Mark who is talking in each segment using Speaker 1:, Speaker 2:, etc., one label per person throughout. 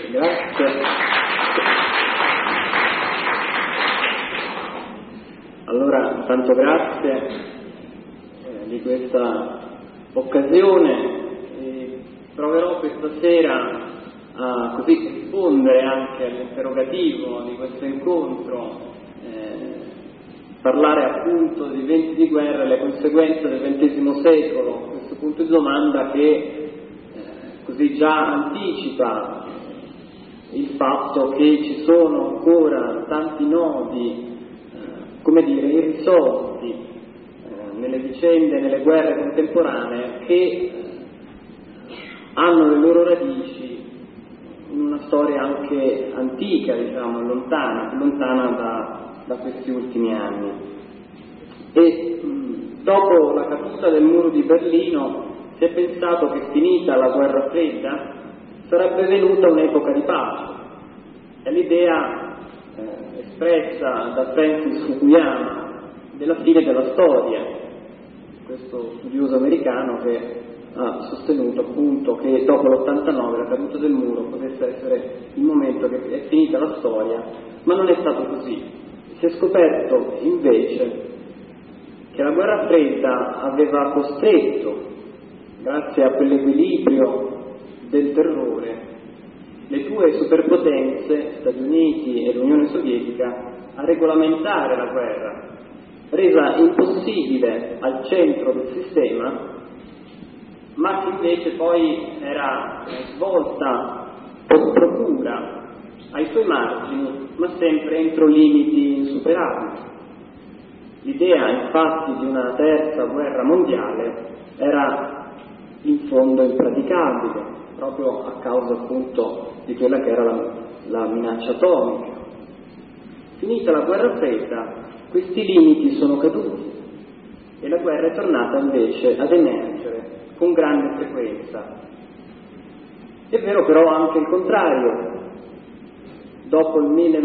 Speaker 1: Grazie. Allora, tanto grazie di questa occasione. Proverò questa sera a così rispondere anche all'interrogativo di questo incontro, parlare appunto di venti di guerra e le conseguenze del XX secolo, questo punto di domanda che così già anticipa il fatto che ci sono ancora tanti nodi, come dire, irrisolti nelle vicende, nelle guerre contemporanee, che hanno le loro radici in una storia anche antica, diciamo, lontana da questi ultimi anni. E dopo la caduta del muro di Berlino si è pensato che, finita la guerra fredda, sarebbe venuta un'epoca di pace. È l'idea espressa da Francis Fukuyama della fine della storia, questo studioso americano che ha sostenuto appunto che dopo l'89, la caduta del muro, potesse essere il momento che è finita la storia, ma non è stato così. Si è scoperto invece che la guerra fredda aveva costretto, grazie a quell'equilibrio del terrore, le due superpotenze, Stati Uniti e l'Unione Sovietica, a regolamentare la guerra, resa impossibile al centro del sistema, ma che invece poi era svolta per procura ai suoi margini, ma sempre entro limiti insuperabili. L'idea infatti di una terza guerra mondiale era in fondo impraticabile, proprio a causa appunto di quella che era la minaccia atomica. Finita la guerra fredda, questi limiti sono caduti e la guerra è tornata invece ad emergere con grande frequenza. È vero però anche il contrario. Dopo il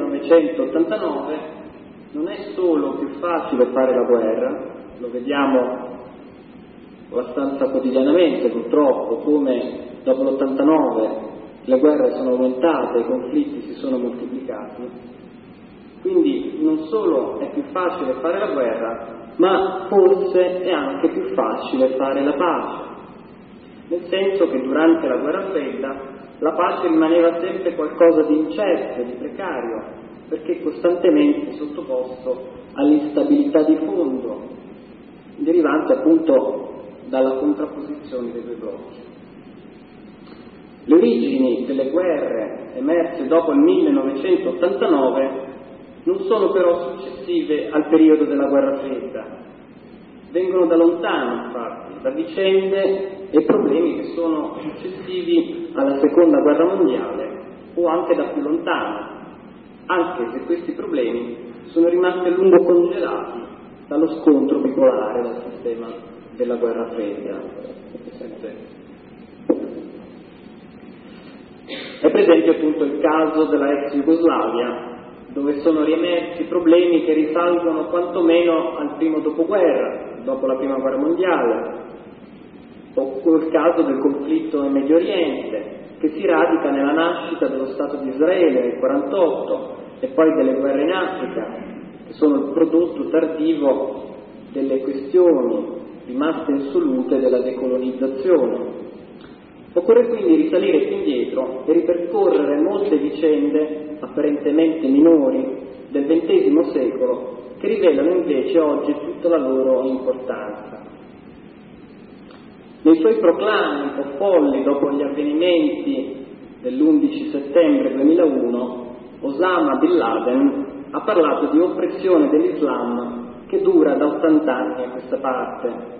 Speaker 1: 1989 non è solo più facile fare la guerra, lo vediamo abbastanza quotidianamente purtroppo, come dopo l'89 le guerre sono aumentate, i conflitti si sono moltiplicati. Quindi non solo è più facile fare la guerra, ma forse è anche più facile fare la pace, nel senso che durante la guerra fredda la pace rimaneva sempre qualcosa di incerto, di precario, perché costantemente sottoposto all'instabilità di fondo, derivante appunto dalla contrapposizione dei due blocchi. Le origini delle guerre emerse dopo il 1989 non sono però successive al periodo della guerra fredda, vengono da lontano infatti, da vicende e problemi che sono successivi alla seconda guerra mondiale o anche da più lontano, anche se questi problemi sono rimasti a lungo congelati dallo scontro bipolare del sistema della guerra fredda. È presente appunto il caso della ex Jugoslavia, dove sono riemersi problemi che risalgono quantomeno al primo dopoguerra, dopo la prima guerra mondiale, o il caso del conflitto in Medio Oriente, che si radica nella nascita dello Stato di Israele nel 1948 e poi delle guerre in Africa, che sono il prodotto tardivo delle questioni rimaste insolute della decolonizzazione. Occorre quindi risalire più indietro e ripercorrere molte vicende apparentemente minori del XX secolo che rivelano invece oggi tutta la loro importanza. Nei suoi proclami un po' folli dopo gli avvenimenti dell'11 settembre 2001, Osama Bin Laden ha parlato di oppressione dell'Islam che dura da 80 anni a questa parte.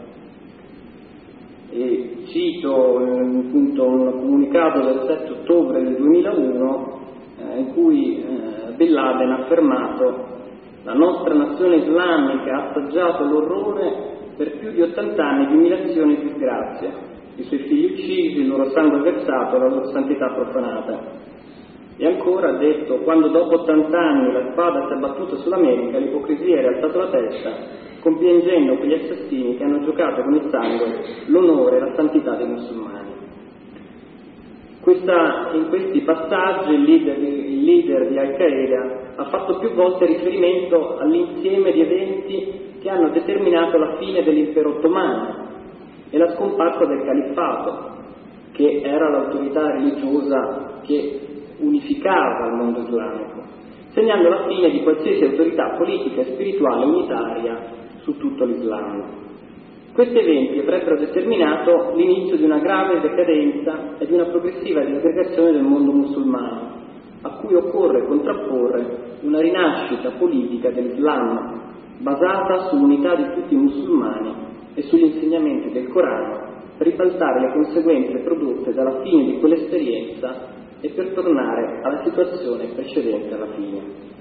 Speaker 1: E cito appunto un comunicato del 7 ottobre del 2001 in cui Bin Laden ha affermato: la nostra nazione islamica ha assaggiato l'orrore per più di 80 anni di umiliazione e disgrazia, i suoi figli uccisi, il loro sangue versato, la loro santità profanata. E ancora ha detto: quando dopo 80 anni la spada si è battuta sull'America, l'ipocrisia ha rialzato la testa, compiangendo quegli assassini che hanno giocato con il sangue, l'onore e la santità dei musulmani. In questi passaggi il leader di Al-Qaeda ha fatto più volte riferimento all'insieme di eventi che hanno determinato la fine dell'impero ottomano e la scomparsa del califfato, che era l'autorità religiosa che unificava il mondo islamico, segnando la fine di qualsiasi autorità politica e spirituale unitaria su tutto l'Islam. Questi eventi avrebbero determinato l'inizio di una grave decadenza e di una progressiva disgregazione del mondo musulmano, a cui occorre contrapporre una rinascita politica dell'Islam basata sull'unità di tutti i musulmani e sugli insegnamenti del Corano, per ribaltare le conseguenze prodotte dalla fine di quell'esperienza e per tornare alla situazione precedente alla fine.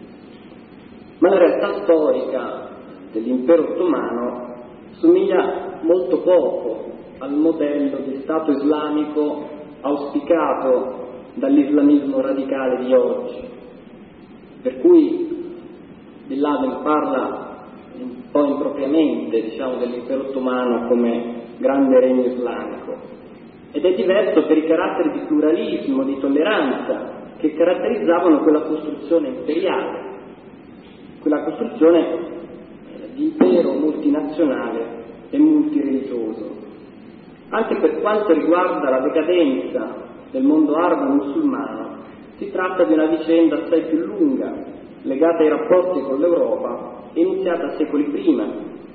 Speaker 1: Ma la realtà storica dell'impero ottomano somiglia molto poco al modello di Stato islamico auspicato dall'islamismo radicale di oggi, per cui Bin Laden parla un po' impropriamente, dell'impero ottomano come grande regno islamico, ed è diverso per i caratteri di pluralismo, di tolleranza che caratterizzavano quella costruzione imperiale, quella costruzione di impero multinazionale e multireligioso. Anche per quanto riguarda la decadenza del mondo arabo musulmano, si tratta di una vicenda assai più lunga, legata ai rapporti con l'Europa, iniziata secoli prima,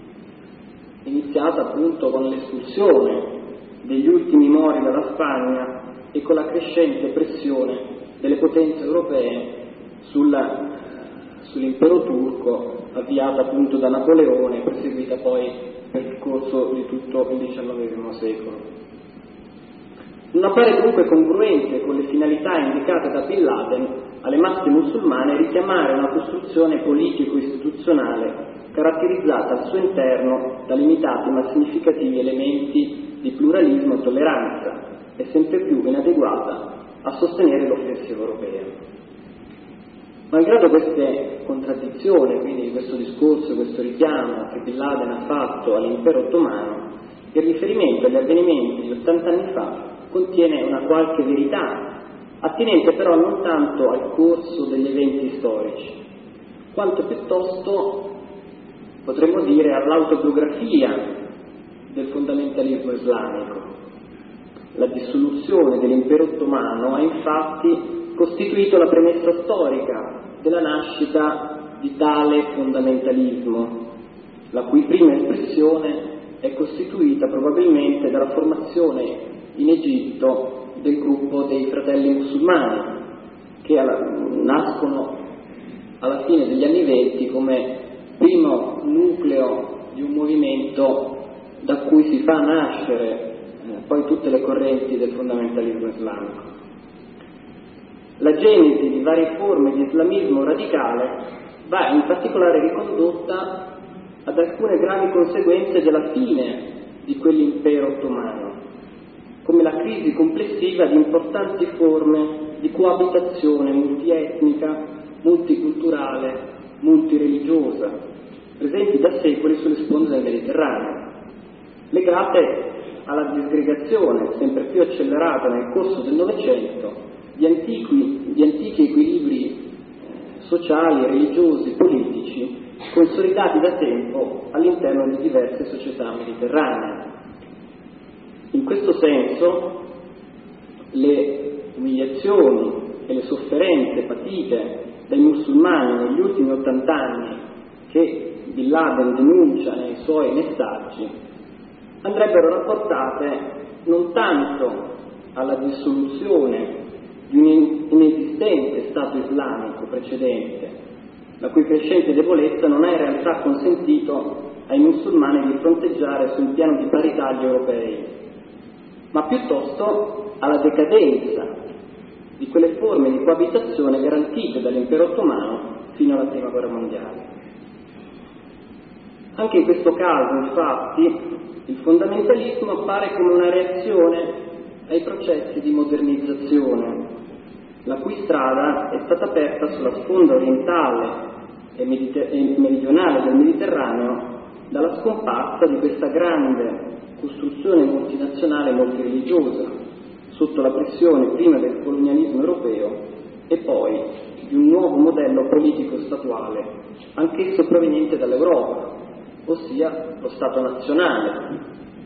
Speaker 1: iniziata appunto con l'espulsione degli ultimi mori dalla Spagna e con la crescente pressione delle potenze europee sull'impero turco, avviata appunto da Napoleone e proseguita poi per il corso di tutto il XIX secolo. Non appare dunque congruente con le finalità indicate da Bin Laden alle masse musulmane richiamare una costruzione politico-istituzionale caratterizzata al suo interno da limitati ma significativi elementi di pluralismo e tolleranza e sempre più inadeguata a sostenere l'offensiva europea. Malgrado queste contraddizioni, quindi questo discorso, questo richiamo che Bin Laden ha fatto all'impero ottomano, il riferimento agli avvenimenti di 80 anni fa contiene una qualche verità, attinente però non tanto al corso degli eventi storici, quanto piuttosto, potremmo dire, all'autobiografia del fondamentalismo islamico. La dissoluzione dell'impero ottomano ha infatti costituito la premessa storica della nascita di tale fondamentalismo, la cui prima espressione è costituita probabilmente dalla formazione in Egitto del gruppo dei fratelli musulmani, che nascono alla fine degli anni '20 come primo nucleo di un movimento da cui si fa nascere poi tutte le correnti del fondamentalismo islamico. La genesi di varie forme di islamismo radicale va in particolare ricondotta ad alcune gravi conseguenze della fine di quell'impero ottomano, come la crisi complessiva di importanti forme di coabitazione multietnica, multiculturale, multireligiosa, presenti da secoli sulle sponde del Mediterraneo, legate alla disgregazione sempre più accelerata nel corso del Novecento di antichi equilibri sociali, religiosi, politici, consolidati da tempo all'interno di diverse società mediterranee. In questo senso, le umiliazioni e le sofferenze patite dai musulmani negli ultimi 80 anni, che Bin Laden denuncia nei suoi messaggi, andrebbero rapportate non tanto alla dissoluzione di un inesistente Stato islamico precedente, la cui crescente debolezza non ha in realtà consentito ai musulmani di fronteggiare su un piano di parità gli europei, ma piuttosto alla decadenza di quelle forme di coabitazione garantite dall'impero ottomano fino alla Prima Guerra Mondiale. Anche in questo caso, infatti, il fondamentalismo appare come una reazione ai processi di modernizzazione, la cui strada è stata aperta sulla sponda orientale e meridionale del Mediterraneo dalla scomparsa di questa grande costruzione multinazionale multireligiosa, sotto la pressione prima del colonialismo europeo e poi di un nuovo modello politico-statuale, anch'esso proveniente dall'Europa, ossia lo Stato nazionale,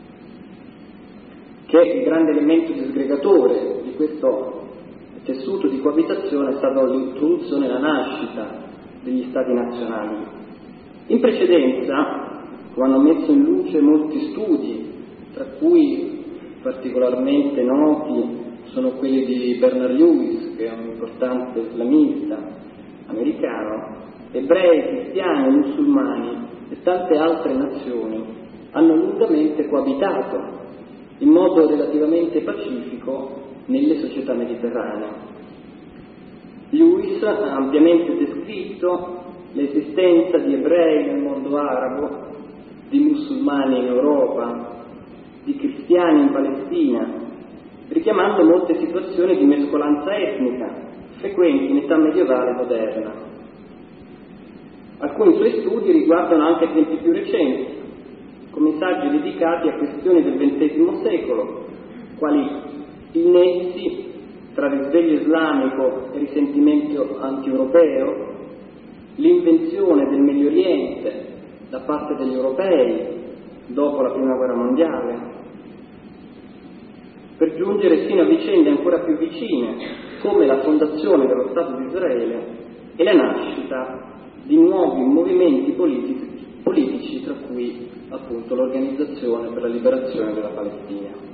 Speaker 1: che è il grande elemento disgregatore di questo tessuto di coabitazione. È stata l'introduzione e la nascita degli Stati nazionali. In precedenza, lo hanno messo in luce molti studi, tra cui particolarmente noti sono quelli di Bernard Lewis, che è un importante islamista americano. Ebrei, cristiani, musulmani e tante altre nazioni hanno lungamente coabitato in modo relativamente pacifico nelle società mediterranee. Lewis ha ampiamente descritto l'esistenza di ebrei nel mondo arabo, di musulmani in Europa, di cristiani in Palestina, richiamando molte situazioni di mescolanza etnica frequenti in età medievale e moderna. Alcuni suoi studi riguardano anche tempi più recenti, come saggi dedicati a questioni del XX secolo, quali i nessi tra risveglio islamico e risentimento anti-europeo, l'invenzione del Medio Oriente da parte degli europei dopo la Prima Guerra Mondiale, per giungere fino a vicende ancora più vicine, come la fondazione dello Stato di Israele e la nascita di nuovi movimenti politici, tra cui appunto l'Organizzazione per la Liberazione della Palestina.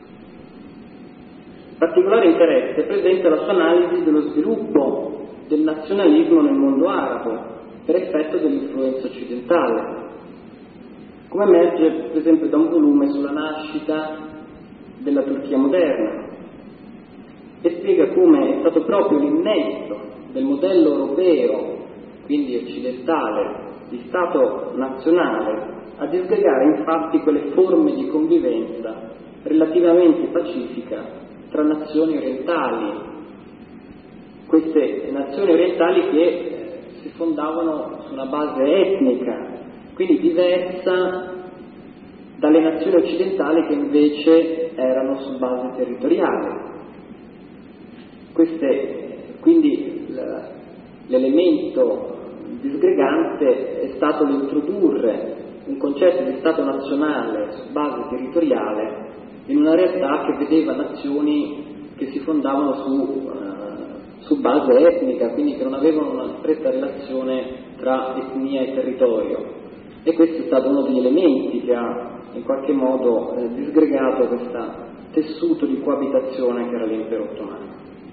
Speaker 1: Particolare interesse presenta la sua analisi dello sviluppo del nazionalismo nel mondo arabo per effetto dell'influenza occidentale, come emerge per esempio da un volume sulla nascita della Turchia moderna, e spiega come è stato proprio l'innesto del modello europeo, quindi occidentale, di Stato nazionale, a disgregare infatti quelle forme di convivenza relativamente pacifica tra nazioni orientali, queste nazioni orientali che si fondavano su una base etnica, quindi diversa dalle nazioni occidentali che invece erano su base territoriale. Quindi l'elemento disgregante è stato l'introdurre un concetto di Stato nazionale su base territoriale in una realtà che vedeva nazioni che si fondavano su base etnica, quindi che non avevano una stretta relazione tra etnia e territorio. E questo è stato uno degli elementi che ha in qualche modo disgregato questo tessuto di coabitazione che era l'impero ottomano.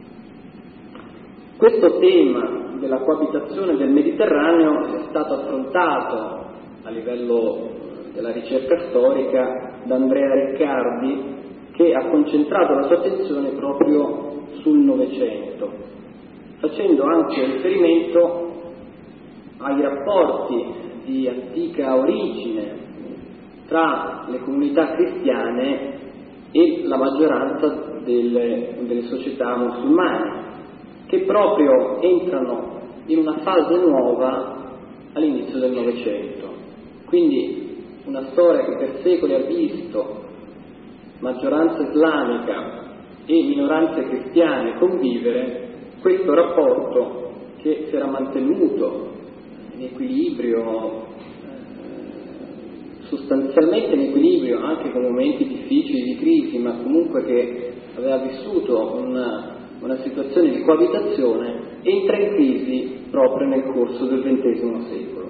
Speaker 1: Questo tema della coabitazione del Mediterraneo è stato affrontato a livello della ricerca storica da Andrea Riccardi, che ha concentrato la sua attenzione proprio sul Novecento, facendo anche riferimento ai rapporti di antica origine tra le comunità cristiane e la maggioranza delle società musulmane, che proprio entrano in una fase nuova all'inizio del Novecento. Quindi una storia che per secoli ha visto maggioranza islamica e minoranze cristiane convivere, questo rapporto che si era mantenuto in equilibrio, sostanzialmente in equilibrio anche con momenti difficili di crisi, ma comunque che aveva vissuto una situazione di coabitazione, entra in crisi proprio nel corso del XX secolo.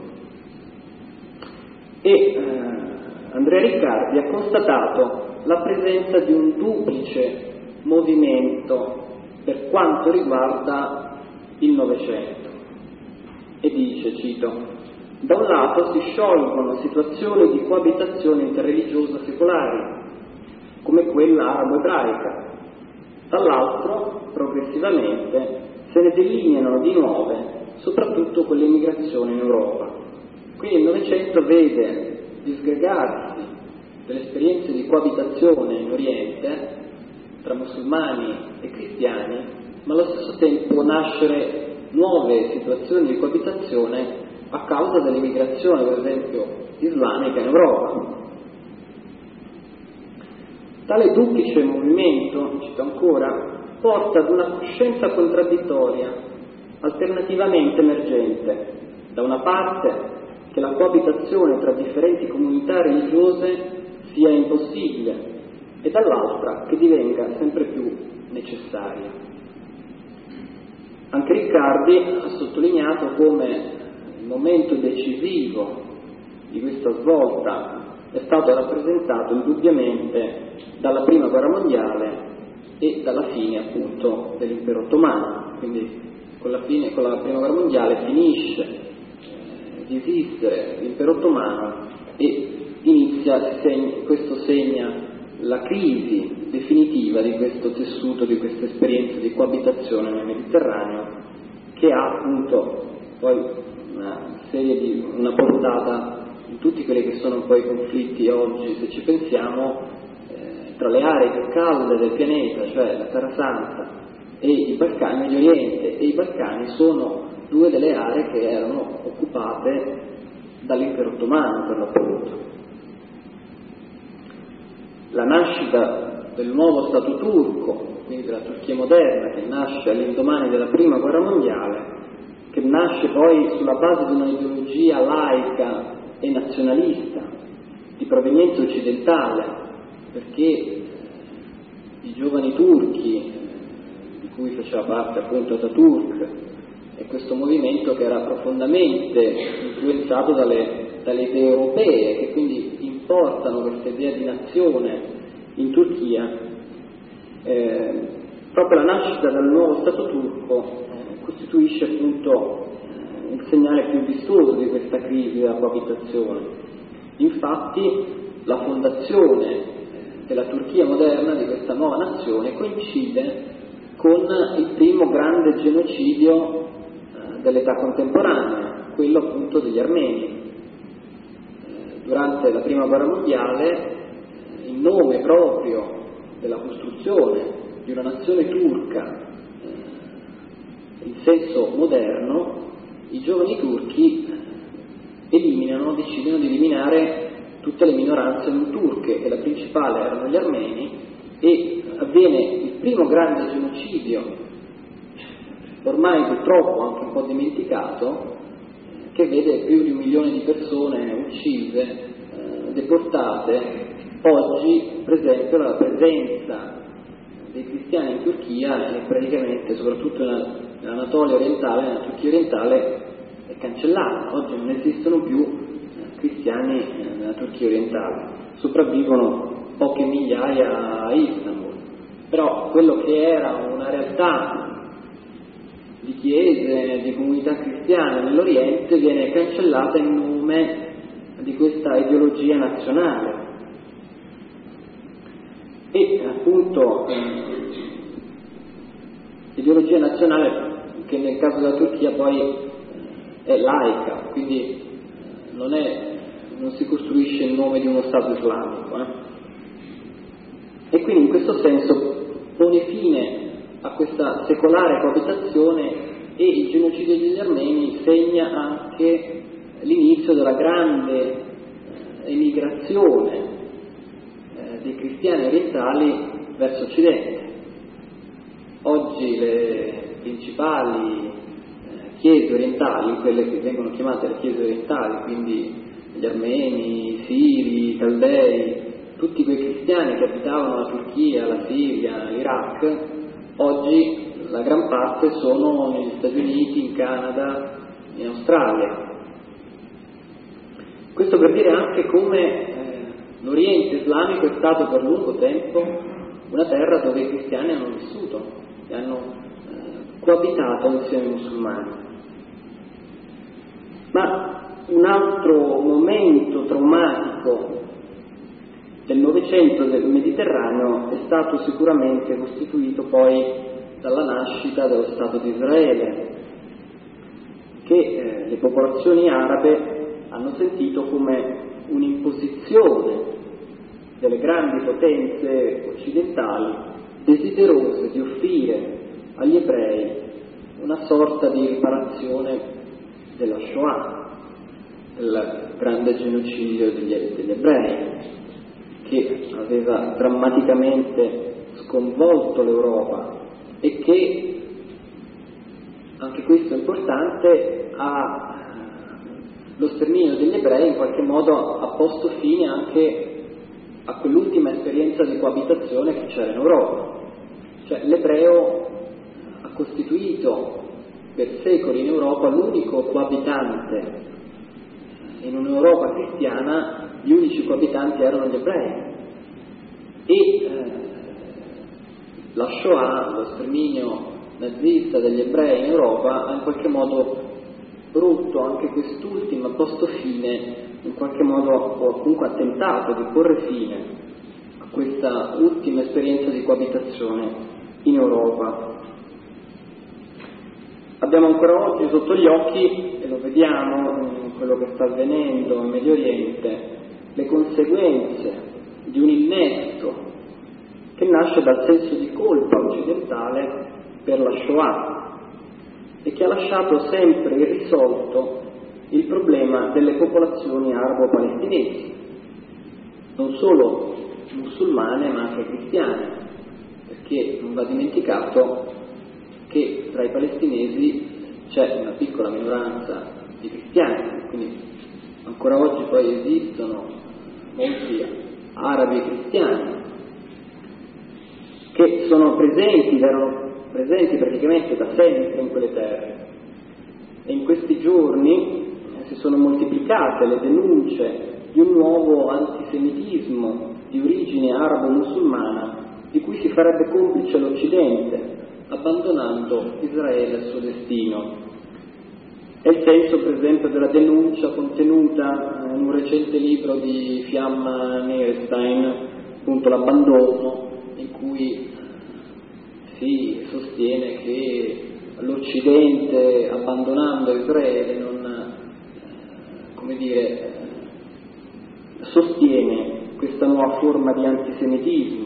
Speaker 1: E Andrea Riccardi ha constatato la presenza di un duplice movimento per quanto riguarda il Novecento, e dice, cito: da un lato si sciolgono situazioni di coabitazione interreligiosa secolari, come quella arabo-ebraica, dall'altro, progressivamente, se ne delineano di nuove, soprattutto con l'emigrazione in Europa. Quindi il Novecento vede disgregarsi delle esperienze di coabitazione in Oriente tra musulmani e cristiani, ma allo stesso tempo nascere nuove situazioni di coabitazione a causa dell'immigrazione, per esempio, islamica in Europa. Tale duplice movimento, cito ancora, porta ad una coscienza contraddittoria, alternativamente emergente. Da una parte che la coabitazione tra differenti comunità religiose sia impossibile e dall'altra che divenga sempre più necessaria. Anche Riccardi ha sottolineato come il momento decisivo di questa svolta è stato rappresentato indubbiamente dalla Prima Guerra Mondiale e dalla fine appunto dell'Impero Ottomano. Quindi con la Prima Guerra Mondiale finisce di esistere l'Impero Ottomano e questo segna la crisi definitiva di questo tessuto, di questa esperienza di coabitazione nel Mediterraneo, che ha appunto poi una portata in tutti quelli che sono un po' i conflitti oggi, se ci pensiamo, tra le aree più calde del pianeta, cioè la Terra Santa e i Balcani, Medio Oriente e i Balcani, sono due delle aree che erano occupate dall'Impero Ottomano per l'appunto. La nascita del nuovo Stato turco, quindi della Turchia moderna, che nasce all'indomani della Prima Guerra Mondiale, che nasce poi sulla base di un'ideologia laica e nazionalista di provenienza occidentale, perché i giovani turchi, di cui faceva parte appunto Ataturk, e questo movimento che era profondamente influenzato dalle idee europee, che quindi importano questa idea di nazione in Turchia, proprio la nascita del nuovo Stato turco costituisce appunto il segnale più vistoso di questa crisi della coabitazione. Infatti la fondazione della Turchia moderna, di questa nuova nazione, coincide con il primo grande genocidio dell'età contemporanea, quello appunto degli armeni. Durante la Prima Guerra Mondiale, in nome proprio della costruzione di una nazione turca in senso moderno, i giovani turchi decidono di eliminare tutte le minoranze non turche, e la principale erano gli armeni, e avviene il primo grande genocidio, ormai purtroppo anche un po' dimenticato, che vede più di 1 milione di persone uccise, deportate. Oggi, per esempio, la presenza dei cristiani in Turchia è praticamente, soprattutto nell'Anatolia orientale, nella Turchia orientale, è cancellata. Oggi non esistono più cristiani nella Turchia orientale, sopravvivono poche migliaia a Istanbul, però quello che era una realtà di chiese, di comunità cristiane nell'Oriente viene cancellata in nome di questa ideologia nazionale. E appunto l'ideologia nazionale, che nel caso della Turchia poi è laica, quindi non si costruisce in nome di uno Stato islamico. E quindi in questo senso pone fine a questa secolare coabitazione, e il genocidio degli armeni segna anche l'inizio della grande emigrazione dei cristiani orientali verso Occidente. Oggi le principali chiese orientali, quelle che vengono chiamate le chiese orientali, quindi gli armeni, i siri, i caldei, tutti quei cristiani che abitavano la Turchia, la Siria, l'Iraq, oggi la gran parte sono negli Stati Uniti, in Canada, in Australia. Questo per dire anche come l'Oriente islamico è stato per lungo tempo una terra dove i cristiani hanno vissuto e hanno coabitato insieme ai musulmani. Ma un altro momento traumatico del Novecento del Mediterraneo è stato sicuramente costituito poi dalla nascita dello Stato di Israele, che le popolazioni arabe hanno sentito come un'imposizione delle grandi potenze occidentali, desiderose di offrire agli ebrei una sorta di riparazione della Shoah, del grande genocidio degli ebrei, che aveva drammaticamente sconvolto l'Europa e che, anche questo è importante, lo sterminio degli ebrei in qualche modo ha posto fine anche a quell'ultima esperienza di coabitazione che c'era in Europa. Cioè l'ebreo ha costituito per secoli in Europa l'unico coabitante. In un'Europa cristiana gli unici coabitanti erano gli ebrei e la Shoah, lo sterminio nazista degli ebrei in Europa, ha in qualche modo rotto anche quest'ultima, posto fine in qualche modo, o comunque ha tentato di porre fine a questa ultima esperienza di coabitazione in Europa. Abbiamo ancora oggi sotto gli occhi, e lo vediamo in quello che sta avvenendo in Medio Oriente, le conseguenze di un innesto che nasce dal senso di colpa occidentale per la Shoah e che ha lasciato sempre irrisolto il problema delle popolazioni arabo-palestinesi, non solo musulmane ma anche cristiane, perché non va dimenticato che tra i palestinesi c'è una piccola minoranza di cristiani, quindi ancora oggi poi esistono molti arabi e cristiani che sono presenti, erano presenti praticamente da sempre in quelle terre, e in questi giorni si sono moltiplicate le denunce di un nuovo antisemitismo di origine arabo-musulmana di cui si farebbe complice l'Occidente, abbandonando Israele al suo destino. È il senso, per esempio, della denuncia contenuta in un recente libro di Fiamma Nerstein, appunto L'abbandono, in cui si sostiene che l'Occidente, abbandonando Israele, non, sostiene questa nuova forma di antisemitismo.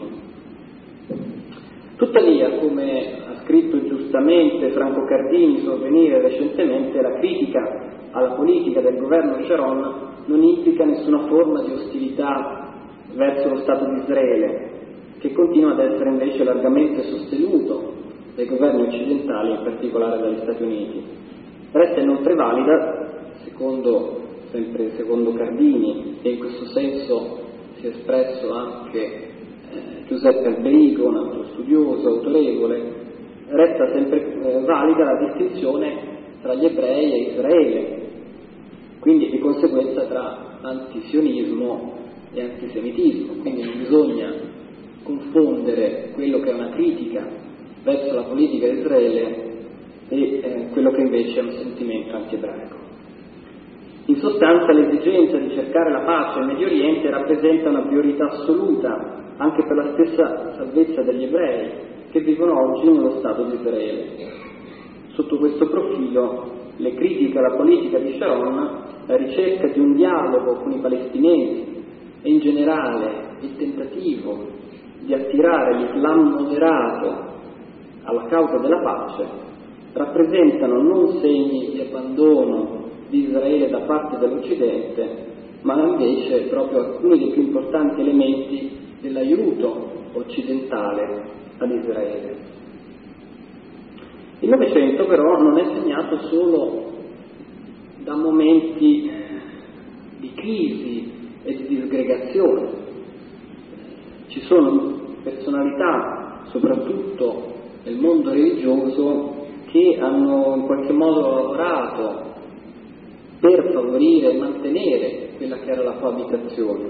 Speaker 1: Tuttavia, come ha scritto giustamente Franco Cardini su Avvenire recentemente, la critica alla politica del governo Sharon non implica nessuna forma di ostilità verso lo Stato di Israele, che continua ad essere invece largamente sostenuto dai governi occidentali, in particolare dagli Stati Uniti. Resta inoltre valida, sempre secondo Cardini, e in questo senso si è espresso anche Giuseppe Alberigo, un altro studioso autorevole, resta sempre valida la distinzione tra gli ebrei e Israele, quindi di conseguenza tra antisionismo e antisemitismo, quindi non bisogna confondere quello che è una critica verso la politica di Israele e quello che invece è un sentimento antiebraico. In sostanza, l'esigenza di cercare la pace in Medio Oriente rappresenta una priorità assoluta anche per la stessa salvezza degli ebrei che vivono oggi nello Stato di Israele. Sotto questo profilo, le critiche alla politica di Sharon, la ricerca di un dialogo con i palestinesi e in generale il tentativo di attirare l'Islam moderato alla causa della pace rappresentano non segni di abbandono di Israele da parte dell'Occidente, ma invece proprio alcuni dei più importanti elementi dell'aiuto occidentale ad Israele. Il Novecento però non è segnato solo da momenti di crisi e di disgregazione. Ci sono personalità, soprattutto nel mondo religioso, che hanno in qualche modo lavorato per favorire e mantenere quella che era la coabitazione.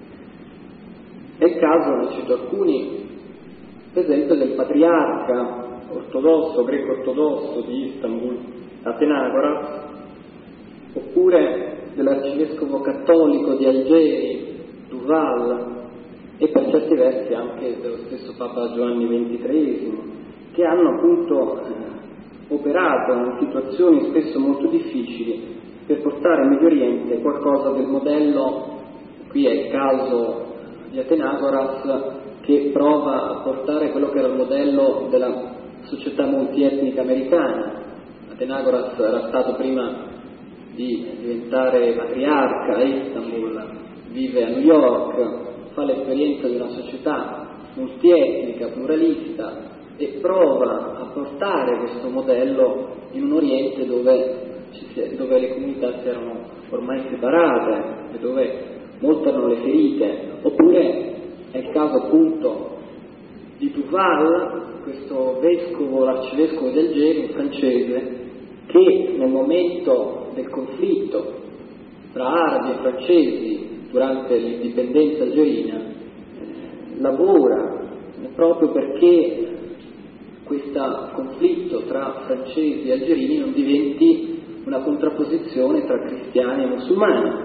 Speaker 1: È il caso, ne cito alcuni, per esempio del patriarca ortodosso, greco-ortodosso di Istanbul, Athenagoras, oppure dell'arcivescovo cattolico di Algeri, Duval, e per certi versi anche dello stesso Papa Giovanni XXIII, che hanno appunto operato in situazioni spesso molto difficili per portare in Medio Oriente qualcosa del modello, qui è il caso di Athenagoras, che prova a portare quello che era il modello della società multietnica americana. Athenagoras era stato, prima di diventare patriarca a Istanbul, vive a New York, fa l'esperienza di una società multietnica, pluralista, e prova a portare questo modello in un Oriente dove le comunità si erano ormai separate e dove molte erano le ferite. Oppure è il caso appunto di Duval, questo vescovo, l'arcivescovo del Geri, un francese, che nel momento del conflitto tra arabi e francesi durante l'indipendenza algerina lavora proprio perché questo conflitto tra francesi e algerini non diventi una contrapposizione tra cristiani e musulmani.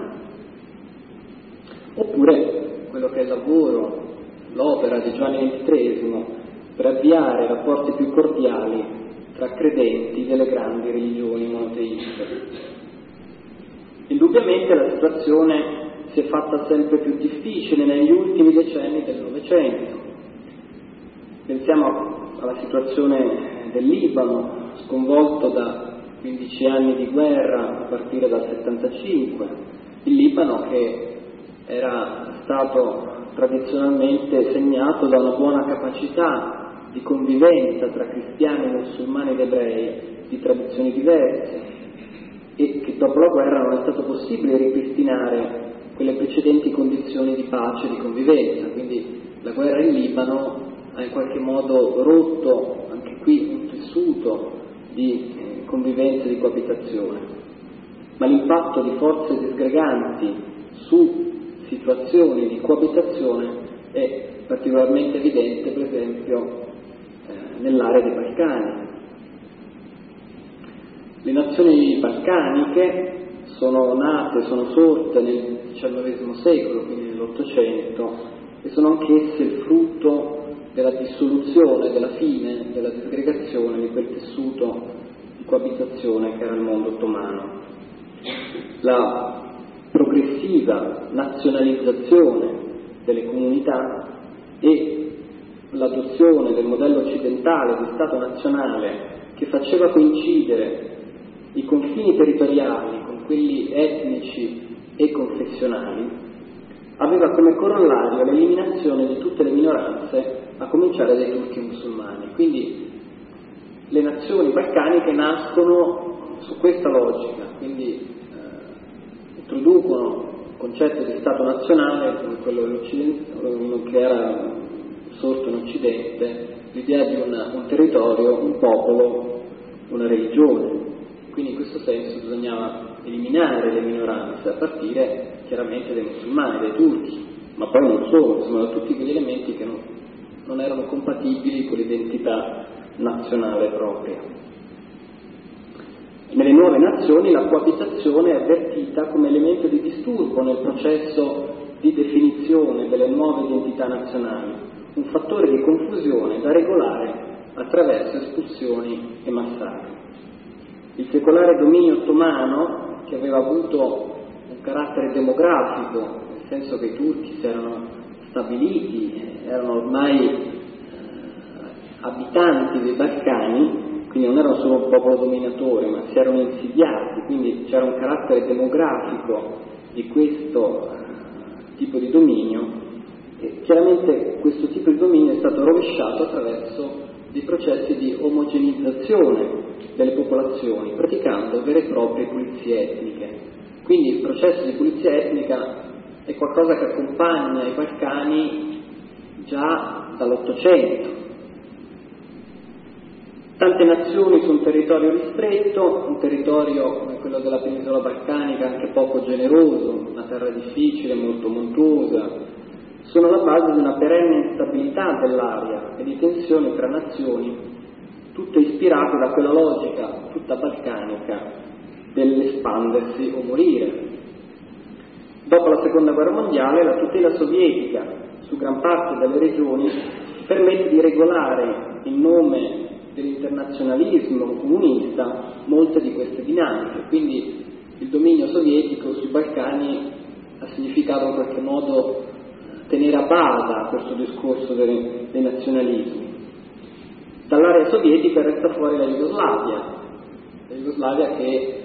Speaker 1: Oppure quello che è il lavoro, l'opera di Giovanni XXIII per avviare rapporti più cordiali tra credenti delle grandi religioni monoteiste. Indubbiamente la situazione si è fatta sempre più difficile negli ultimi decenni del Novecento. Pensiamo alla situazione del Libano, sconvolto da 15 anni di guerra a partire dal 75, il Libano che era stato tradizionalmente segnato da una buona capacità di convivenza tra cristiani, musulmani ed ebrei di tradizioni diverse, e che dopo la guerra non è stato possibile ripristinare quelle precedenti condizioni di pace e di convivenza. Quindi la guerra in Libano ha in qualche modo rotto anche qui un tessuto di convivenza e di coabitazione. Ma l'impatto di forze disgreganti su situazioni di coabitazione è particolarmente evidente, per esempio, nell'area dei Balcani. Le nazioni balcaniche sono nate, sono sorte nel XIX secolo, quindi nell'Ottocento, e sono anch'esse il frutto della dissoluzione, della fine, della disgregazione di quel tessuto di coabitazione che era il mondo ottomano. La progressiva nazionalizzazione delle comunità e l'adozione del modello occidentale di Stato nazionale che faceva coincidere i confini territoriali con quelli etnici e confessionali aveva come corollario l'eliminazione di tutte le minoranze, a cominciare dai turchi musulmani. Quindi le nazioni balcaniche nascono su questa logica, quindi introducono il concetto di Stato nazionale come quello che era sorto in Occidente, l'idea di un territorio, un popolo, una religione. Quindi in questo senso bisognava eliminare le minoranze, a partire chiaramente dai musulmani, dai turchi, ma poi non solo, insomma da tutti quegli elementi che non erano compatibili con l'identità nazionale propria. Nelle nuove nazioni la coabitazione è avvertita come elemento di disturbo nel processo di definizione delle nuove identità nazionali, un fattore di confusione da regolare attraverso espulsioni e massacri. Il secolare dominio ottomano, che aveva avuto un carattere demografico, nel senso che i turchi si erano stabiliti, erano ormai abitanti dei Balcani, quindi non erano solo un popolo dominatore, ma si erano insidiati, quindi c'era un carattere demografico di questo tipo di dominio, e chiaramente questo tipo di dominio è stato rovesciato attraverso dei processi di omogenizzazione delle popolazioni, praticando vere e proprie pulizie etniche. Quindi il processo di pulizia etnica è qualcosa che accompagna i Balcani già dall'Ottocento. Tante nazioni su un territorio ristretto, un territorio come quello della penisola balcanica anche poco generoso, una terra difficile, molto montuosa, sono la base di una perenne instabilità dell'area e di tensioni tra nazioni, tutte ispirate da quella logica tutta balcanica dell'espandersi o morire. Dopo la Seconda Guerra Mondiale la tutela sovietica su gran parte delle regioni permette di regolare in nome dell'internazionalismo comunista molte di queste dinamiche, quindi il dominio sovietico sui Balcani ha significato in qualche modo tenere a bada questo discorso dei nazionalismi. Dall'area sovietica resta fuori la Jugoslavia che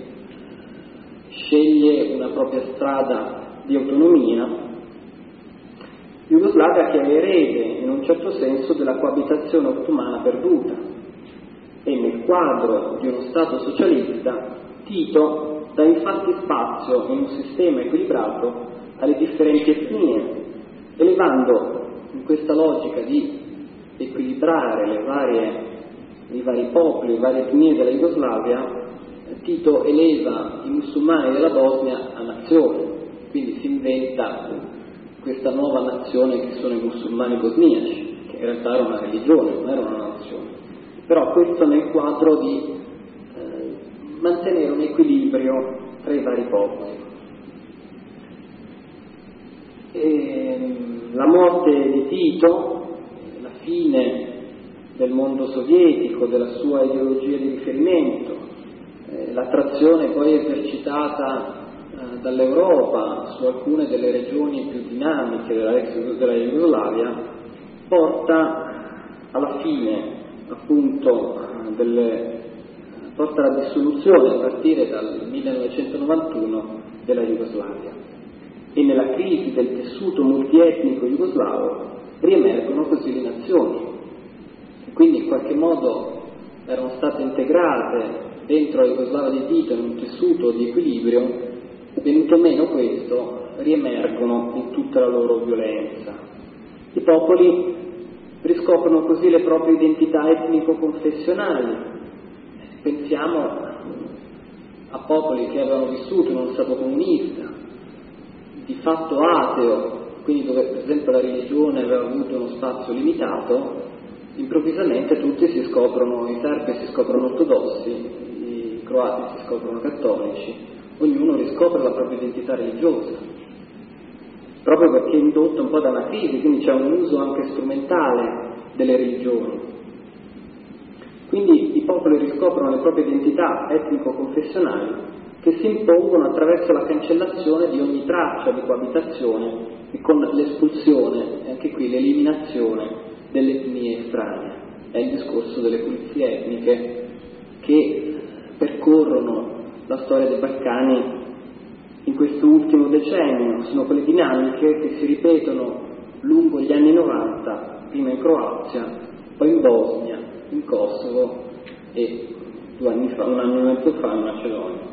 Speaker 1: sceglie una propria strada di autonomia, Jugoslavia che è erede in un certo senso della coabitazione ottomana perduta, e nel quadro di uno Stato socialista Tito dà infatti spazio in un sistema equilibrato alle differenti etnie, elevando in questa logica di equilibrare i vari popoli, le varie etnie della Jugoslavia. Tito eleva i musulmani della Bosnia a nazione, quindi si inventa questa nuova nazione che sono i musulmani bosniaci, che in realtà era una religione, non era una nazione, però questo nel quadro di mantenere un equilibrio tra i vari popoli. La morte di Tito, la fine del mondo sovietico, della sua ideologia di riferimento, l'attrazione poi esercitata dall'Europa su alcune delle regioni più dinamiche della Jugoslavia, porta alla fine appunto porta alla dissoluzione a partire dal 1991 della Jugoslavia, e nella crisi del tessuto multietnico jugoslavo riemergono così le nazioni, quindi in qualche modo erano state integrate dentro la Jugoslavia di Tito in un tessuto di equilibrio. Venuto meno questo, riemergono in tutta la loro violenza. I popoli riscoprono così le proprie identità etnico-confessionali. Pensiamo a popoli che avevano vissuto in uno Stato comunista, di fatto ateo, quindi dove per esempio la religione aveva avuto uno spazio limitato. Improvvisamente tutti si scoprono, i serbi si scoprono ortodossi, i croati si scoprono cattolici, ognuno riscopre la propria identità religiosa, proprio perché è indotto un po' da una crisi, quindi c'è un uso anche strumentale delle religioni. Quindi i popoli riscoprono le proprie identità etnico-confessionali che si impongono attraverso la cancellazione di ogni traccia di coabitazione e con l'espulsione, e anche qui l'eliminazione delle etnie estranee. È il discorso delle pulizie etniche che percorrono la storia dei Balcani in questo ultimo decennio. Sono quelle dinamiche che si ripetono lungo gli anni 90, prima in Croazia, poi in Bosnia, in Kosovo e 2 anni fa, 1 anno e mezzo fa in Macedonia.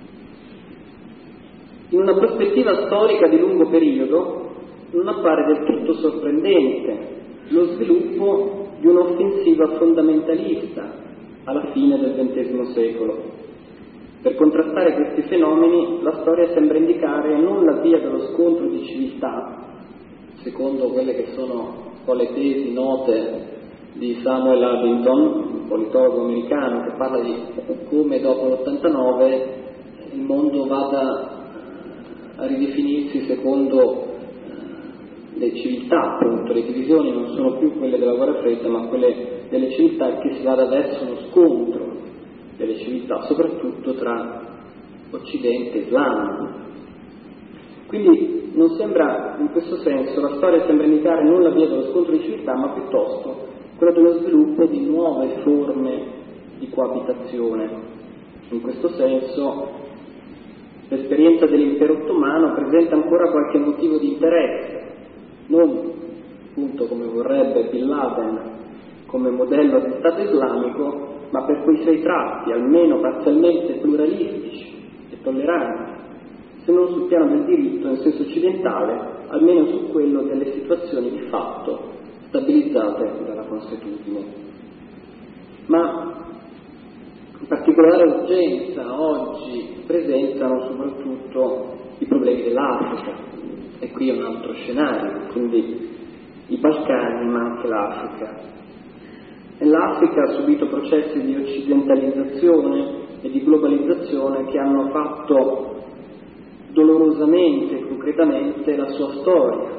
Speaker 1: In una prospettiva storica di lungo periodo non appare del tutto sorprendente lo sviluppo di un'offensiva fondamentalista alla fine del XX secolo. Per contrastare questi fenomeni la storia sembra indicare non la via dello scontro di civiltà, secondo quelle che sono un po' le tesi note di Samuel Huntington, un politologo americano, che parla di come dopo l'89 il mondo vada a ridefinirsi secondo le civiltà, appunto. Le divisioni non sono più quelle della guerra fredda, ma quelle delle civiltà, che si vada verso uno scontro delle civiltà, soprattutto tra Occidente e Islam. Quindi non sembra, in questo senso, la storia sembra indicare non la via dello scontro di civiltà, ma piuttosto quella dello sviluppo di nuove forme di coabitazione. In questo senso l'esperienza dell'impero ottomano presenta ancora qualche motivo di interesse, non appunto come vorrebbe Bin Laden come modello di Stato islamico, ma per quei suoi tratti, almeno parzialmente pluralistici e tolleranti, se non sul piano del diritto in senso occidentale, almeno su quello delle situazioni di fatto stabilizzate dalla consuetudine. Ma in particolare urgenza oggi presentano soprattutto i problemi dell'Africa, e qui è un altro scenario, quindi i Balcani ma anche l'Africa. L'Africa ha subito processi di occidentalizzazione e di globalizzazione che hanno fatto dolorosamente e concretamente la sua storia.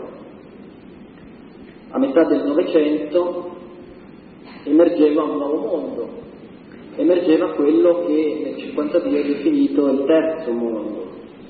Speaker 1: A metà del Novecento emergeva un nuovo mondo, emergeva quello che nel 1952 è definito il terzo mondo,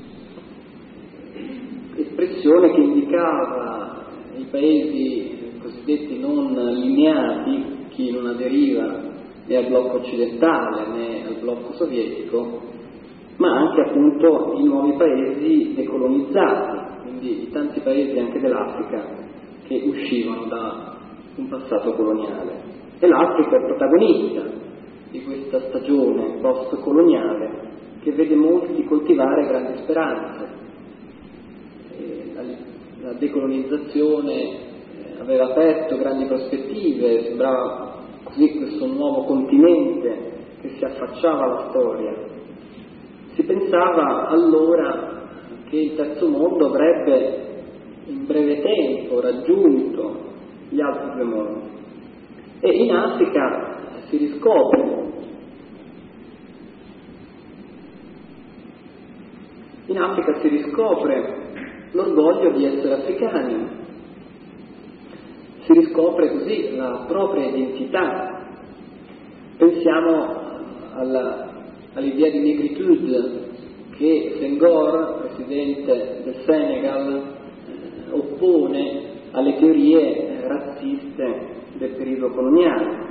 Speaker 1: espressione che indicava i paesi cosiddetti non allineati, chi non aderiva né al blocco occidentale né al blocco sovietico, ma anche appunto i nuovi paesi decolonizzati, quindi i tanti paesi anche dell'Africa che uscivano da un passato coloniale. E l'Africa è protagonista di questa stagione post-coloniale che vede molti coltivare grandi speranze. La decolonizzazione aveva aperto grandi prospettive, sembrava così questo nuovo continente che si affacciava alla storia. Si pensava allora che il terzo mondo avrebbe in breve tempo raggiunto gli altri due mondi, e in Africa si riscopre l'orgoglio di essere africani, si riscopre così la propria identità. Pensiamo all'idea di negritude che Senghor, presidente del Senegal, oppone alle teorie razziste del periodo coloniale.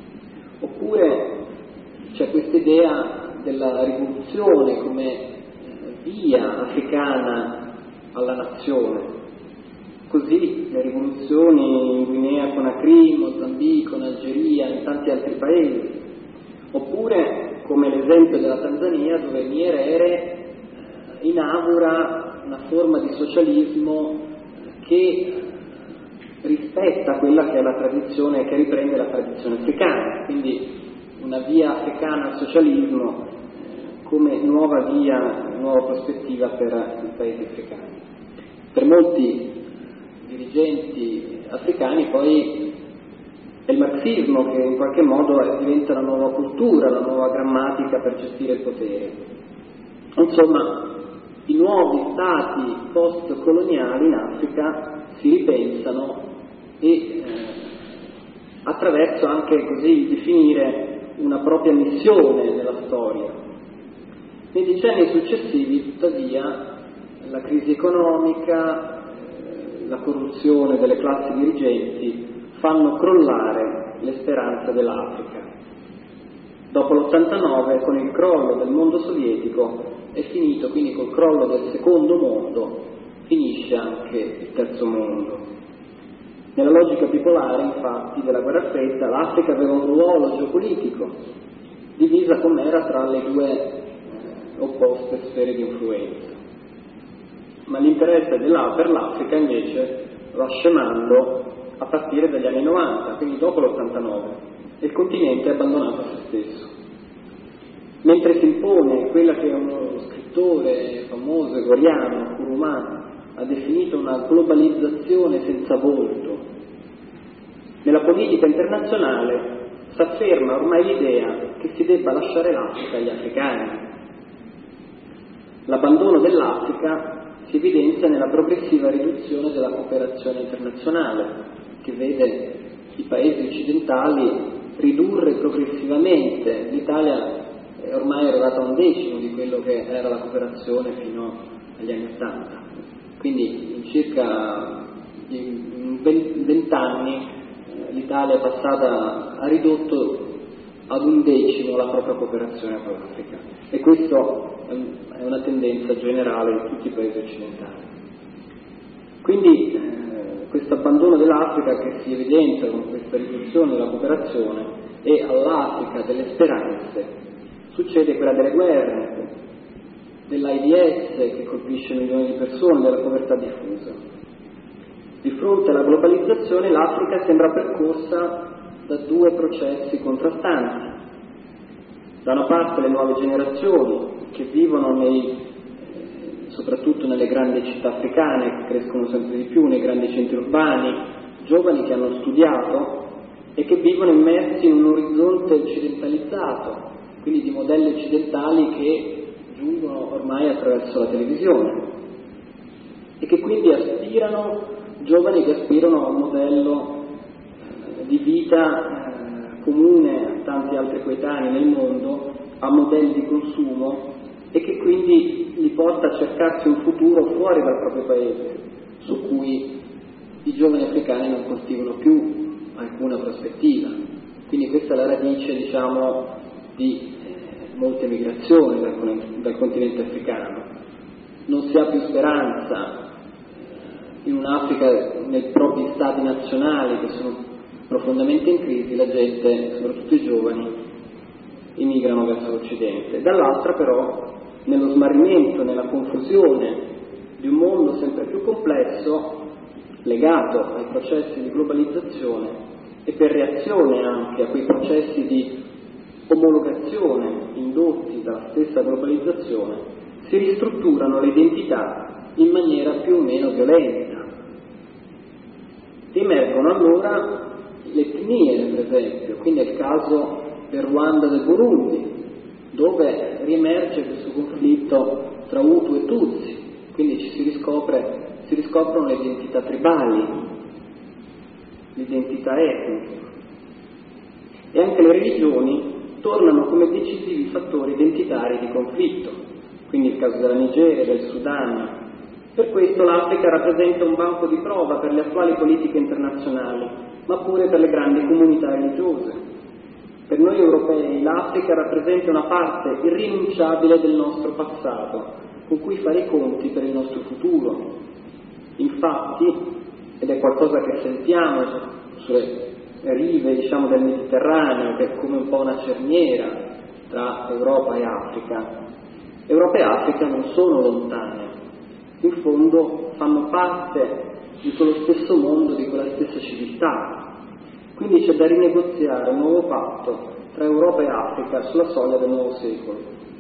Speaker 1: Oppure c'è questa idea della rivoluzione come via africana alla nazione. Così le rivoluzioni in Guinea Conakry, Mozambico, in Algeria, in tanti altri paesi. Oppure come l'esempio della Tanzania, dove Nyerere inaugura una forma di socialismo che rispetta quella che è la tradizione, che riprende la tradizione africana, quindi una via africana al socialismo come nuova via, nuova prospettiva per i paesi africani. Per molti dirigenti africani poi è il marxismo che in qualche modo diventa la nuova cultura, la nuova grammatica per gestire il potere. Insomma, i nuovi stati post-coloniali in Africa si ripensano e attraverso anche così il definire una propria missione nella storia. Nei decenni successivi, tuttavia, la crisi economica, la corruzione delle classi dirigenti fanno crollare le speranze dell'Africa. Dopo l'89, con il crollo del mondo sovietico, è finito, quindi col crollo del secondo mondo, finisce anche il terzo mondo. Nella logica bipolare, infatti, della guerra fredda, l'Africa aveva un ruolo geopolitico, divisa com'era tra le due opposte sfere di influenza. Ma l'interesse per l'Africa invece va scemando a partire dagli anni 90, quindi dopo l'89, e il continente è abbandonato a se stesso. Mentre si impone quella che uno scrittore famoso egoriano, Nkrumah, ha definito una globalizzazione senza volto, nella politica internazionale si afferma ormai l'idea che si debba lasciare l'Africa agli africani. L'abbandono dell'Africa si evidenzia nella progressiva riduzione della cooperazione internazionale, che vede i paesi occidentali ridurre progressivamente. L'Italia è ormai arrivata a 1/10 di quello che era la cooperazione fino agli anni 80. Quindi in circa 20 anni l'Italia è passata, ha ridotto ad 1/10 la propria cooperazione con l'Africa, e questo è una tendenza generale in tutti i paesi occidentali. Quindi questo abbandono dell'Africa che si evidenzia con questa riduzione della cooperazione, e all'Africa delle speranze succede quella delle guerre, dell'AIDS che colpisce milioni di persone, della povertà diffusa. Di fronte alla globalizzazione l'Africa sembra percorsa da due processi contrastanti. Da una parte le nuove generazioni che vivono soprattutto nelle grandi città africane, che crescono sempre di più, nei grandi centri urbani, giovani che hanno studiato e che vivono immersi in un orizzonte occidentalizzato, quindi di modelli occidentali che giungono ormai attraverso la televisione, e che quindi giovani che aspirano a un modello di vita comune a tanti altri coetanei nel mondo, a modelli di consumo, e che quindi li porta a cercarsi un futuro fuori dal proprio paese, su cui i giovani africani non coltivano più alcuna prospettiva. Quindi questa è la radice, di molte migrazioni dal continente africano. Non si ha più speranza in un'Africa, nei propri stati nazionali che sono profondamente in crisi, la gente, soprattutto i giovani, emigrano verso l'Occidente. Dall'altra però, nello smarrimento, nella confusione di un mondo sempre più complesso, legato ai processi di globalizzazione e per reazione anche a quei processi di omologazione indotti dalla stessa globalizzazione, si ristrutturano le identità in maniera più o meno violenta. Emergono allora le etnie, per esempio, quindi è il caso del Ruanda e del Burundi, dove riemerge questo conflitto tra Hutu e Tutsi, quindi si riscoprono le identità tribali, l'identità etnica, e anche le religioni tornano come decisivi fattori identitari di conflitto, quindi il caso della Nigeria, del Sudan. Per questo l'Africa rappresenta un banco di prova per le attuali politiche internazionali, ma pure per le grandi comunità religiose. Per noi europei l'Africa rappresenta una parte irrinunciabile del nostro passato, con cui fare i conti per il nostro futuro. Infatti, ed è qualcosa che sentiamo sulle rive, diciamo, del Mediterraneo, che è come un po' una cerniera tra Europa e Africa, Europa e Africa non sono lontane, in fondo fanno parte di quello stesso mondo, di quella stessa civiltà. Quindi c'è da rinegoziare un nuovo patto tra Europa e Africa sulla soglia del nuovo secolo.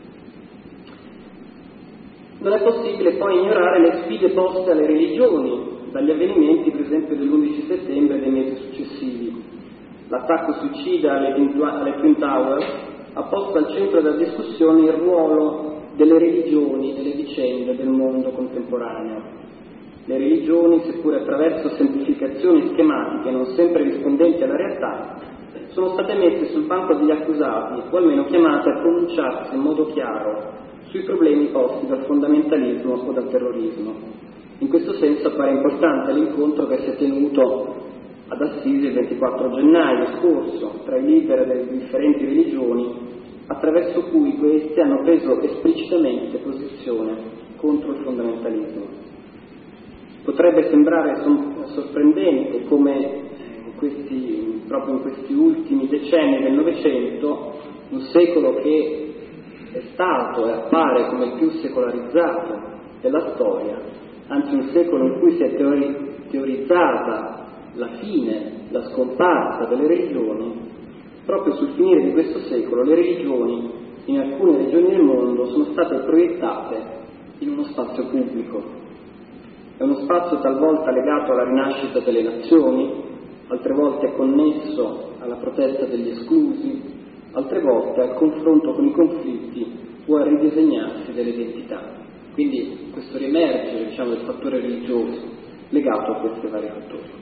Speaker 1: Non è possibile poi ignorare le sfide poste alle religioni dagli avvenimenti, per esempio, dell'11 settembre e dei mesi successivi. L'attacco suicida alle Twin Towers ha posto al centro della discussione il ruolo delle religioni nelle vicende del mondo contemporaneo. Le religioni, seppure attraverso semplificazioni schematiche non sempre rispondenti alla realtà, sono state messe sul banco degli accusati o almeno chiamate a pronunciarsi in modo chiaro sui problemi posti dal fondamentalismo o dal terrorismo. In questo senso appare importante l'incontro che si è tenuto ad Assisi il 24 gennaio scorso tra i leader delle differenti religioni, attraverso cui questi hanno preso esplicitamente posizione contro il fondamentalismo. Potrebbe sembrare sorprendente come proprio in questi ultimi decenni del Novecento, un secolo che è stato e appare come il più secolarizzato della storia, anzi un secolo in cui si è teorizzata la fine, la scomparsa delle religioni, proprio sul finire di questo secolo le religioni in alcune regioni del mondo sono state proiettate in uno spazio pubblico. È uno spazio talvolta legato alla rinascita delle nazioni, altre volte connesso alla protesta degli esclusi, altre volte al confronto con i conflitti o al ridisegnarsi delle identità. Quindi questo riemergere, diciamo, del fattore religioso legato a questi vari fattori.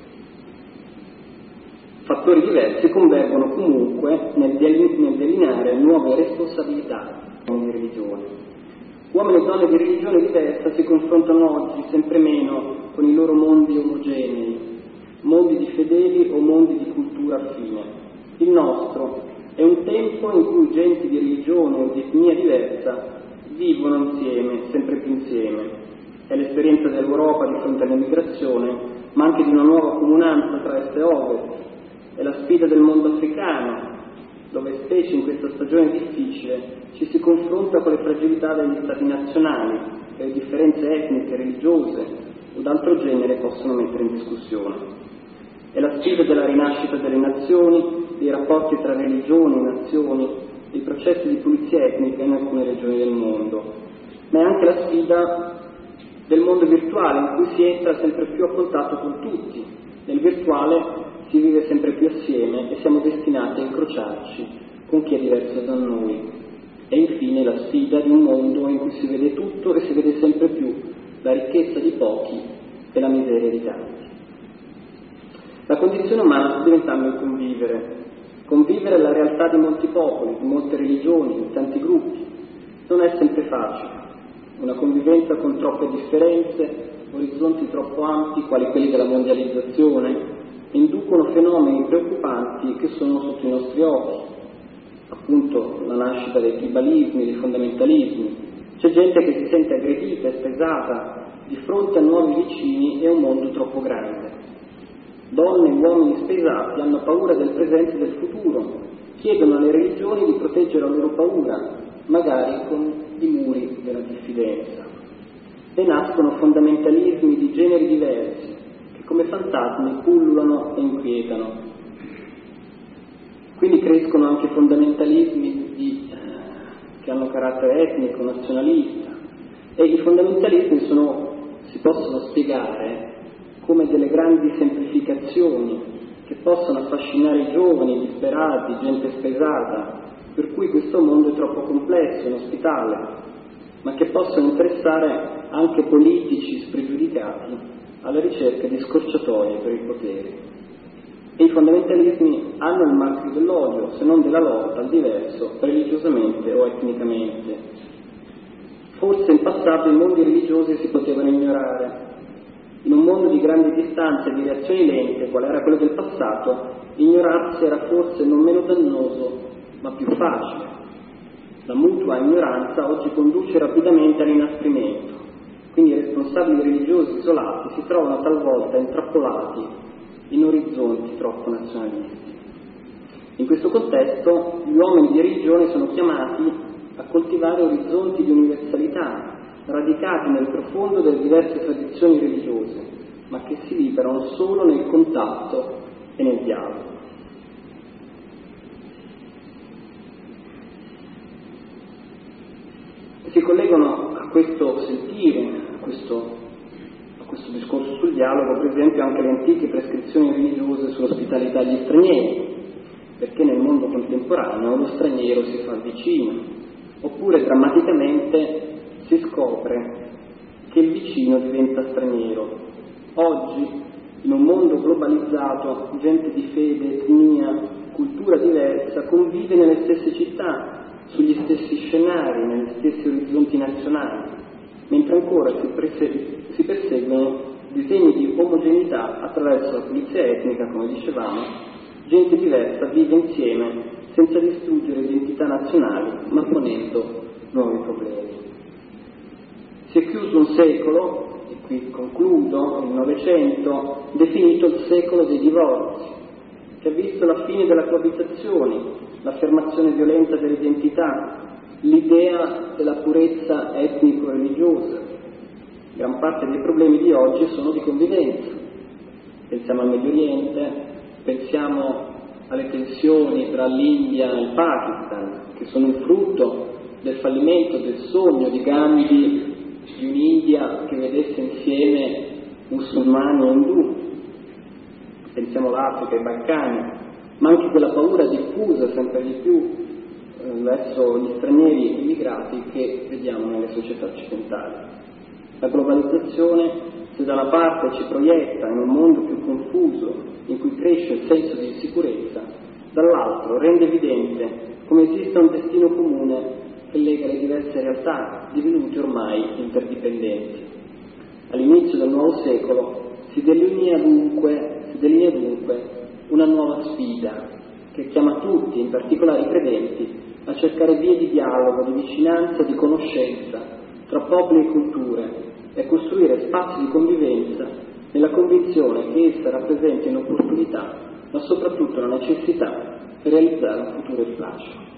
Speaker 1: Fattori diversi convergono comunque nel delineare nuove responsabilità di religione. Uomini e donne di religione diversa si confrontano oggi sempre meno con i loro mondi omogenei, mondi di fedeli o mondi di cultura affine. Il nostro è un tempo in cui genti di religione o di etnia diversa vivono insieme, sempre più insieme. È l'esperienza dell'Europa di fronte all'immigrazione, ma anche di una nuova comunanza tra est e ovest. È la sfida del mondo africano, dove specie in questa stagione difficile ci si confronta con le fragilità degli stati nazionali e le differenze etniche, religiose o d'altro genere possono mettere in discussione. È la sfida della rinascita delle nazioni, dei rapporti tra religioni e nazioni, dei processi di pulizia etnica in alcune regioni del mondo, ma è anche la sfida del mondo virtuale in cui si entra sempre più a contatto con tutti. Nel virtuale si vive sempre più assieme e siamo destinati a incrociarci con chi è diverso da noi. E infine la sfida di un mondo in cui si vede tutto e si vede sempre più la ricchezza di pochi e la miseria di tanti. La condizione umana sta diventando il convivere. Convivere la realtà di molti popoli, di molte religioni, di tanti gruppi. Non è sempre facile. Una convivenza con troppe differenze, orizzonti troppo ampi, quali quelli della mondializzazione, inducono fenomeni preoccupanti che sono sotto i nostri occhi. Appunto la nascita dei tribalismi, dei fondamentalismi. C'è gente che si sente aggredita e spesata di fronte a nuovi vicini è un mondo troppo grande. Donne e uomini spesati hanno paura del presente e del futuro, chiedono alle religioni di proteggere la loro paura, magari con i muri della diffidenza. E nascono fondamentalismi di generi diversi, che come fantasmi pullulano e inquietano. Quindi crescono anche fondamentalismi che hanno carattere etnico, nazionalista, e i fondamentalismi si possono spiegare come delle grandi semplificazioni che possono affascinare i giovani, disperati, gente spesata, per cui questo mondo è troppo complesso, inospitale, ma che possono interessare anche politici spregiudicati alla ricerca di scorciatoie per il potere. E i fondamentalismi hanno il marchio dell'odio, se non della lotta al diverso, religiosamente o etnicamente. Forse in passato i mondi religiosi si potevano ignorare. In un mondo di grandi distanze e di reazioni lente, qual era quello del passato, ignorarsi era forse non meno dannoso, ma più facile. La mutua ignoranza oggi conduce rapidamente all'inasprimento, quindi i responsabili religiosi isolati si trovano talvolta intrappolati in orizzonti troppo nazionalisti. In questo contesto gli uomini di religione sono chiamati a coltivare orizzonti di universalità, radicati nel profondo delle diverse tradizioni religiose, ma che si liberano solo nel contatto e nel dialogo. Si collegano a questo sentire, a questo discorso sul dialogo, per esempio, anche le antiche prescrizioni religiose sull'ospitalità agli stranieri, perché nel mondo contemporaneo lo straniero si fa vicino, oppure drammaticamente si scopre che il vicino diventa straniero. Oggi, in un mondo globalizzato, gente di fede, etnia, cultura diversa convive nelle stesse città, sugli stessi scenari, negli stessi orizzonti nazionali, mentre ancora si perseguono disegni di omogeneità attraverso la pulizia etnica, come dicevamo. Gente diversa vive insieme senza distruggere identità nazionali, ma ponendo nuovi problemi. Si è chiuso un secolo, e qui concludo, il Novecento, definito il secolo dei divorzi, che ha visto la fine della coabitazione, l'affermazione violenta dell'identità, l'idea della purezza etnico-religiosa. Gran parte dei problemi di oggi sono di convivenza. Pensiamo al Medio Oriente, pensiamo alle tensioni tra l'India e il Pakistan, che sono il frutto del fallimento del sogno di Gandhi di un'India che vedesse insieme musulmani e indù. Pensiamo all'Africa, ai Balcani, ma anche quella paura diffusa sempre di più verso gli stranieri immigrati che vediamo nelle società occidentali. La globalizzazione, se da una parte ci proietta in un mondo più confuso, in cui cresce il senso di insicurezza, dall'altro rende evidente come esista un destino comune che lega le diverse realtà, divenute ormai interdipendenti. All'inizio del nuovo secolo si delinea dunque una nuova sfida che chiama tutti, in particolare i credenti, a cercare vie di dialogo, di vicinanza, di conoscenza tra popoli e culture e a costruire spazi di convivenza nella convinzione che essa rappresenti un'opportunità, ma soprattutto una necessità per realizzare un futuro di pace.